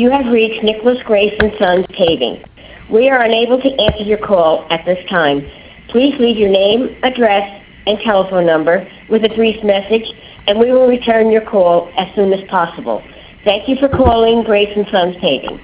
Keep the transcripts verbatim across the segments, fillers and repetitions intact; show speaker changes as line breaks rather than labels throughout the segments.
You have reached Nicholas Grace and Sons Paving. We are unable to answer your call at this time. Please leave your name, address, and telephone number with a brief message, and we will return your call as soon as possible. Thank you for calling Grace and Sons Paving.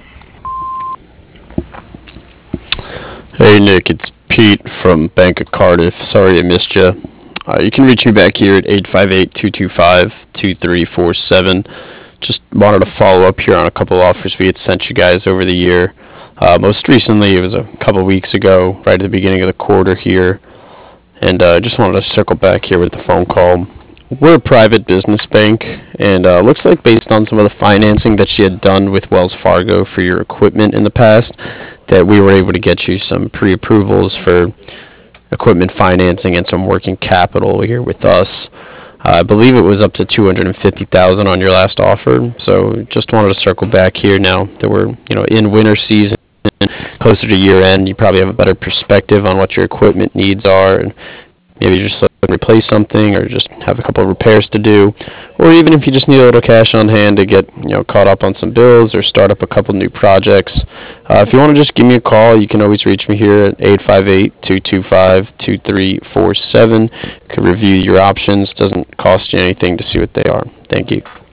Hey Nick, it's Pete from Bank of Cardiff. Sorry I missed you. Uh, you can reach me back here at eight five eight, two two five, two three four seven. Just wanted to follow up here on a couple offers we had sent you guys over the year. Uh, most recently, it was a couple weeks ago, right at the beginning of the quarter here. And I uh, just wanted to circle back here with the phone call. We're a private business bank, and uh, looks like based on some of the financing that you had done with Wells Fargo for your equipment in the past, that we were able to get you some pre-approvals for equipment financing and some working capital here with us. Uh, I believe it was up to two hundred fifty thousand dollars on your last offer. So just wanted to circle back here now that we're, you know, in winter season, closer to year end. You probably have a better perspective on what your equipment needs are, and maybe just like replace something or just have a couple of repairs to do, or even if you just need a little cash on hand to get, you know, caught up on some bills or start up a couple new projects. Uh, if you want to just give me a call, you can always reach me here at eight five eight, two two five, two three four seven. You can review your options. Doesn't cost you anything to see what they are. Thank you.